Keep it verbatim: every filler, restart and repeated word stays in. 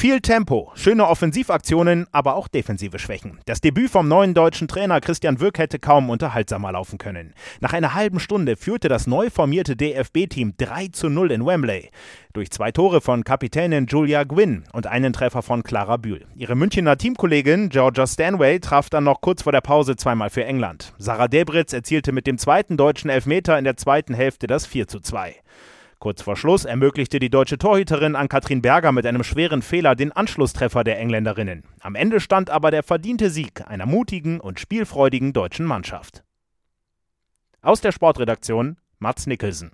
Viel Tempo, schöne Offensivaktionen, aber auch defensive Schwächen. Das Debüt vom neuen deutschen Trainer Christian Wück hätte kaum unterhaltsamer laufen können. Nach einer halben Stunde führte das neu formierte D F B-Team drei zu null in Wembley. Durch zwei Tore von Kapitänin Julia Gwynn und einen Treffer von Clara Bühl. Ihre Münchner Teamkollegin Georgia Stanway traf dann noch kurz vor der Pause zweimal für England. Sarah Debritz erzielte mit dem zweiten deutschen Elfmeter in der zweiten Hälfte das vier zu zwei. Kurz vor Schluss ermöglichte die deutsche Torhüterin Ann-Kathrin Berger mit einem schweren Fehler den Anschlusstreffer der Engländerinnen. Am Ende stand aber der verdiente Sieg einer mutigen und spielfreudigen deutschen Mannschaft. Aus der Sportredaktion Mats Nicholson.